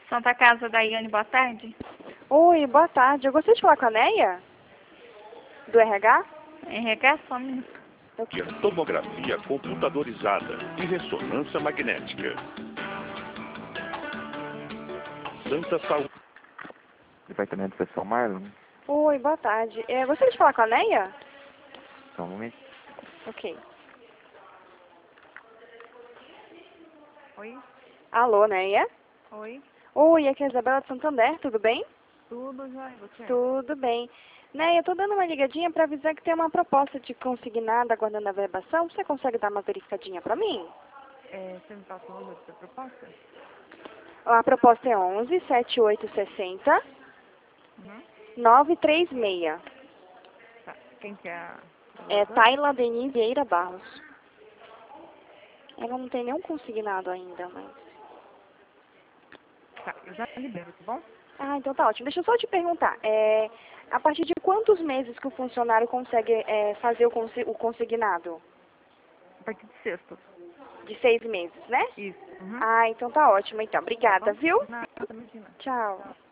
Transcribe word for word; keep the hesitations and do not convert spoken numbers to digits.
Santa Casa da Iane, boa tarde. Oi, boa tarde. Eu gostaria de falar com a Neia, do R H. R H, só um minuto. Tomografia computadorizada e ressonância magnética. Santa Saúde. Departamento Pessoal Marlon? Oi, boa tarde. Eu gostaria de falar com a Neia? Só um momento. Ok. Oi? Alô, Neia? Oi? Oi, aqui é a Isabela de Santander, tudo bem? Tudo jóia, você? Tudo bem. Neia, eu tô dando uma ligadinha para avisar que tem uma proposta de consignada aguardando a verbação. Você consegue dar uma verificadinha para mim? É, você me passa o número da sua proposta? A proposta é onze, sete oito seis zero, Uhum. nove três seis. Tá. Quem que é a... É Tayla Denise Vieira Barros. Ela não tem nenhum consignado ainda, mas... Tá, eu já libero, tá bom? Ah, então tá ótimo. Deixa eu só te perguntar. É, a partir de quantos meses que o funcionário consegue é, fazer o, consi o consignado? A partir de sexto. De seis meses, né? Isso. Uhum. Ah, então tá ótimo. Então, obrigada, Tá bom? viu? Nada, imagina. Tchau.